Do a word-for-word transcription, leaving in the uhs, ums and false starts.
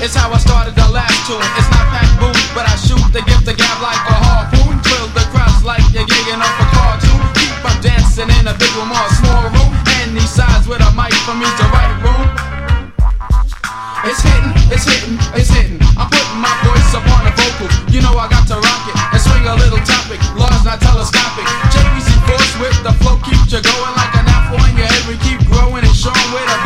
It's how I started the last tune. It's not packed booze, but I shoot the gift to gab like a harpoon. Thrill the crowds like you're gigging up a cartoon. Keep on dancing in a big room or a small room. And these sides with a mic for me to write room. It's hitting, it's hitting, it's hitting. I'm putting my voice up on the vocal. You know I got to rock it and swing a little topic. Large, not telescopic. J B C force with the flow keeps you going like an apple in your head. We keep growing and showing with a